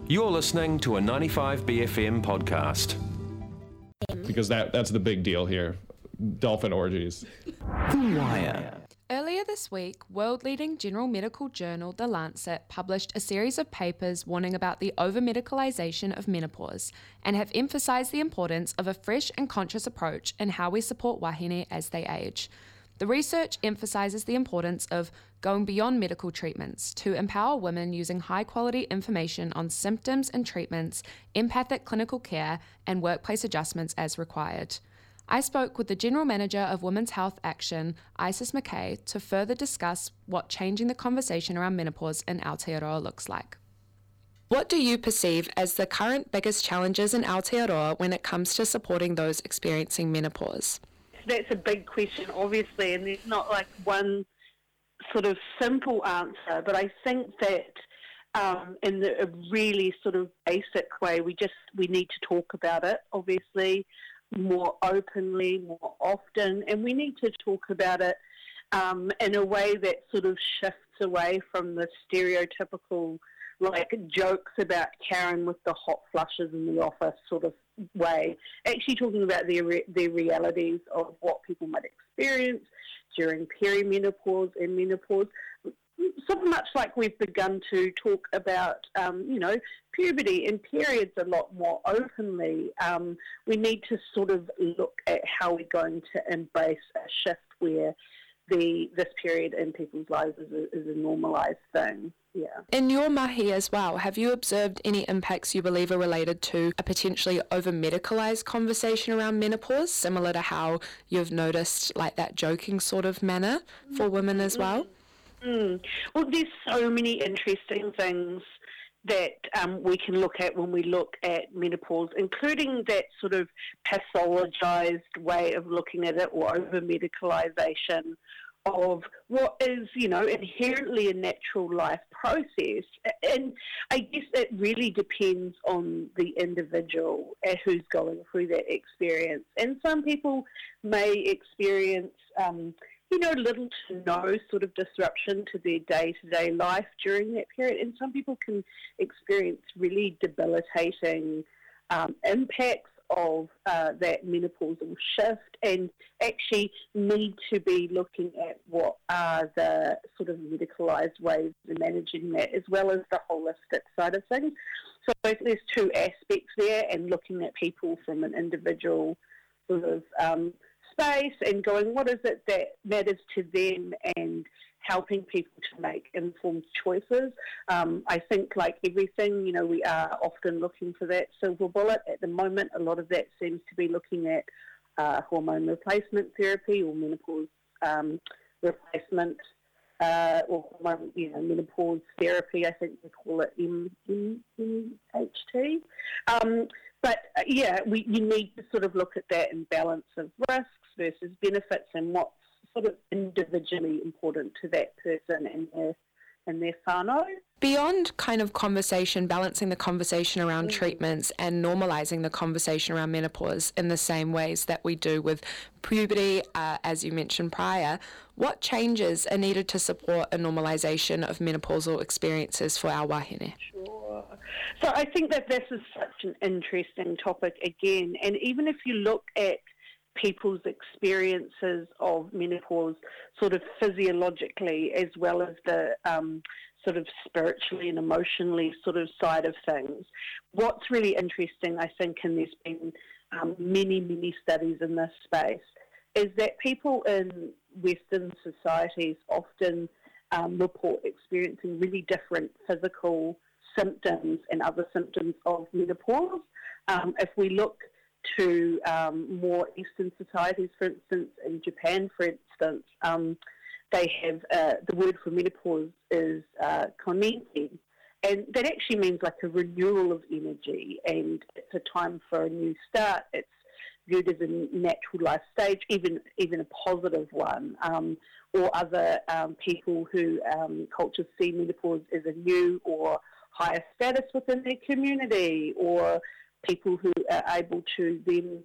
You're listening to a 95BFM podcast. Because that's the big deal here. Dolphin orgies. The Wire. Earlier this week, world-leading general medical journal The Lancet published a series of papers warning about the over-medicalisation of menopause and have emphasised the importance of a fresh and conscious approach in how we support wahine as they age. The research emphasises the importance of going beyond medical treatments to empower women using high-quality information on symptoms and treatments, empathic clinical care, and workplace adjustments as required. I spoke with the General Manager of Women's Health Action, Isis McKay, to further discuss what changing the conversation around menopause in Aotearoa looks like. What do you perceive as the current biggest challenges in Aotearoa when it comes to supporting those experiencing menopause? That's a big question, obviously, and there's not like one sort of simple answer, but I think that in a really sort of basic way, we need to talk about it, obviously, more openly, more often, and we need to talk about it in a way that sort of shifts away from the stereotypical like jokes about Karen with the hot flushes in the office sort of way, actually talking about the realities of what people might experience during perimenopause and menopause, sort of much like we've begun to talk about, puberty and periods a lot more openly. We need to sort of look at how we're going to embrace a shift where this period in people's lives is a normalised thing. Yeah. In your mahi as well, have you observed any impacts you believe are related to a potentially over-medicalised conversation around menopause, similar to how you've noticed like that joking sort of manner for women as well? Well, there's so many interesting things that we can look at when we look at menopause, including that sort of pathologized way of looking at it or over-medicalisation of what is, inherently a natural life process. And I guess it really depends on the individual who's going through that experience. And some people may experience little to no sort of disruption to their day-to-day life during that period, and some people can experience really debilitating impacts of that menopausal shift and actually need to be looking at what are the sort of medicalised ways of managing that, as well as the holistic side of things. So there's two aspects there, and looking at people from an individual sort of space and going, what is it that matters to them, and helping people to make informed choices. I think like everything, we are often looking for that silver bullet. At the moment, a lot of that seems to be looking at hormone replacement therapy or menopause replacement or hormone, menopause therapy. I think we call it MHT. You need to sort of look at that in balance of risks versus benefits and what's sort of individually important to that person and their whānau. Beyond kind of conversation, balancing the conversation around treatments and normalising the conversation around menopause in the same ways that we do with puberty, as you mentioned prior, what changes are needed to support a normalisation of menopausal experiences for our wahine? Sure. So I think that this is such an interesting topic again, and even if you look at people's experiences of menopause sort of physiologically as well as the sort of spiritually and emotionally sort of side of things. What's really interesting, I think, and there's been many, many studies in this space, is that people in Western societies often report experiencing really different physical symptoms and other symptoms of menopause. If we look to more Eastern societies, for instance, in Japan, for instance, they have the word for menopause is koniki, and that actually means like a renewal of energy, and it's a time for a new start. It's viewed as a natural life stage, even a positive one, or other people who cultures see menopause as a new or higher status within their community, or people who are able to then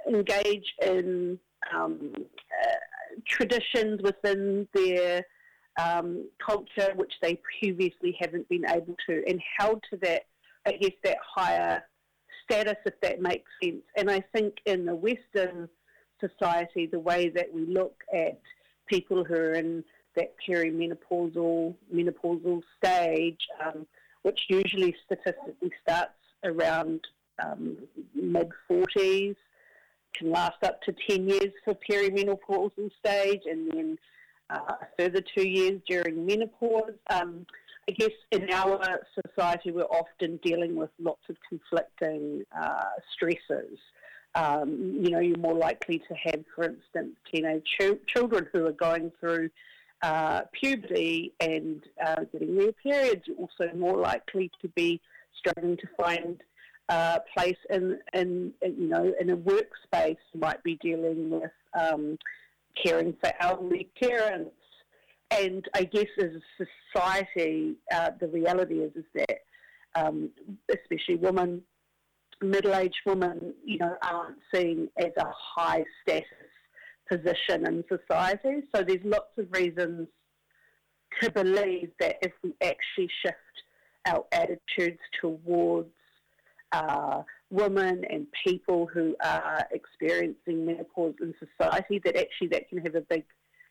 engage in traditions within their culture, which they previously haven't been able to, and held to that, I guess, that higher status, if that makes sense. And I think in the Western society, the way that we look at people who are in that menopausal stage, which usually statistically starts around mid-40s, can last up to 10 years for perimenopausal stage, and then a further 2 years during menopause. I guess in our society we're often dealing with lots of conflicting stresses. You're more likely to have, for instance, teenage children who are going through puberty and getting their periods. You're also more likely to be struggling to find place in a workspace. You might be dealing with caring for elderly parents. And I guess as a society, the reality is that especially women, middle-aged women, aren't seen as a high status position in society. So there's lots of reasons to believe that if we actually shift our attitudes towards women and people who are experiencing menopause in society, that actually that can have a big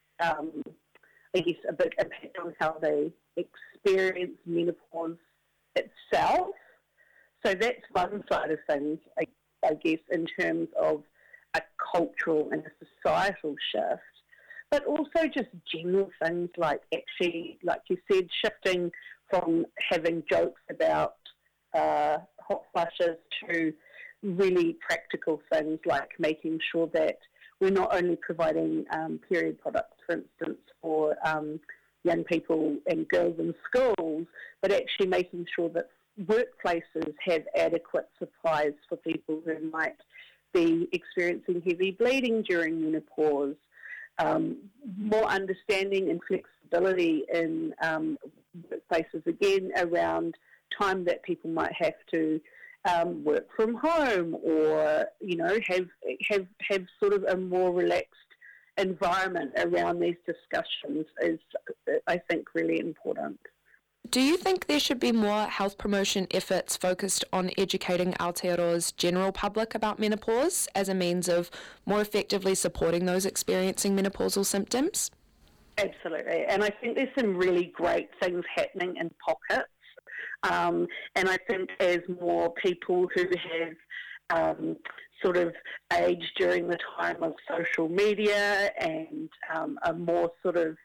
impact on how they experience menopause itself. So that's one side of things, I guess, in terms of a cultural and a societal shift, but also just general things like actually, like you said, shifting from having jokes about hot flushes to really practical things like making sure that we're not only providing period products, for instance, for young people and girls in schools, but actually making sure that workplaces have adequate supplies for people who might be experiencing heavy bleeding during menopause, more understanding and flexibility in workplaces, again, around time that people might have to work from home, or have sort of a more relaxed environment around these discussions is, I think, really important. Do you think there should be more health promotion efforts focused on educating Aotearoa's general public about menopause as a means of more effectively supporting those experiencing menopausal symptoms? Absolutely, and I think there's some really great things happening in pockets. And I think as more people who have sort of aged during the time of social media and a more sort of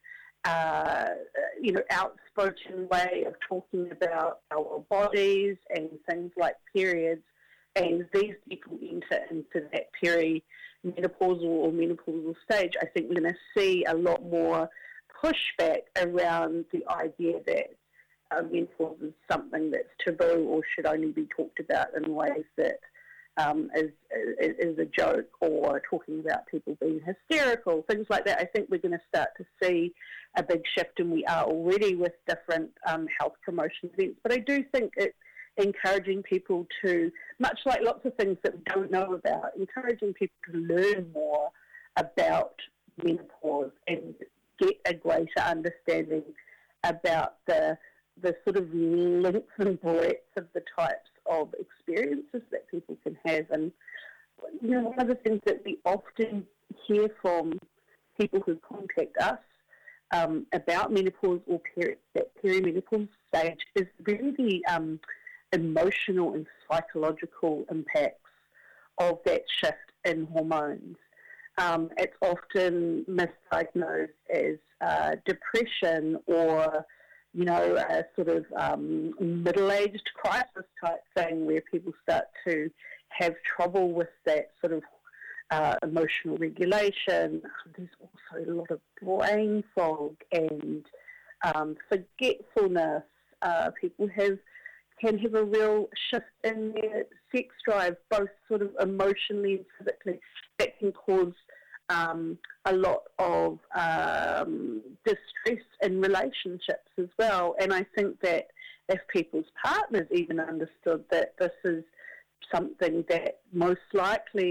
outspoken way of talking about our bodies and things like periods, and these people enter into that perimenopausal or menopausal stage, I think we're going to see a lot more pushback around the idea that menopause is something that's taboo or should only be talked about in ways that is a joke, or talking about people being hysterical, things like that. I think we're going to start to see a big shift, and we are already with different health promotion events. But I do think it's encouraging people to, much like lots of things that we don't know about, encouraging people to learn more about menopause and get a greater understanding about the sort of length and breadth of the types of experiences that people can have. And, one of the things that we often hear from people who contact us about menopause or that perimenopause stage is really the emotional and psychological impacts of that shift in hormones. It's often misdiagnosed as depression or a sort of middle-aged crisis type thing, where people start to have trouble with that sort of emotional regulation. There's also a lot of brain fog and forgetfulness. People can have a real shift in their sex drive, both sort of emotionally and physically, that can cause a lot of distress in relationships as well. And I think that if people's partners even understood that this is something that most likely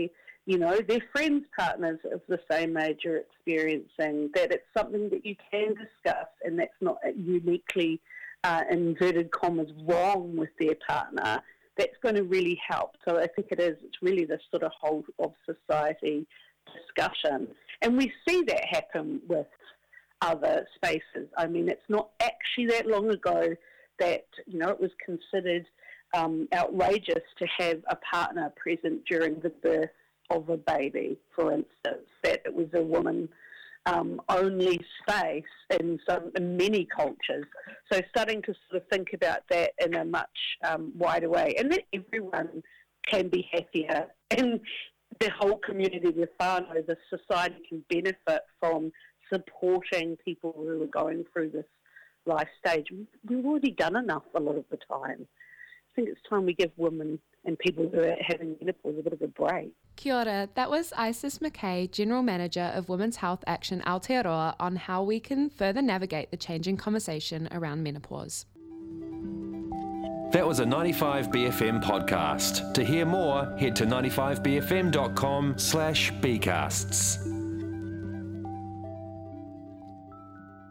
their friends' partners of the same age are experiencing, that it's something that you can discuss and that's not uniquely, inverted commas, wrong with their partner. That's going to really help. So I think it's really this sort of whole of society discussion. And we see that happen with other spaces. I mean, it's not actually that long ago that, it was considered outrageous to have a partner present during the birth of a baby, for instance, that it was a woman only space in many cultures. So starting to sort of think about that in a much wider way, and that everyone can be happier, and the whole community, the whānau, the society can benefit from supporting people who are going through this life stage. We've already done enough a lot of the time. I think it's time we give women and people who are having menopause a bit of a break. Kia ora, that was Isis McKay, General Manager of Women's Health Action Aotearoa, on how we can further navigate the changing conversation around menopause. That was a 95BFM podcast. To hear more, head to 95bfm.com/bcasts.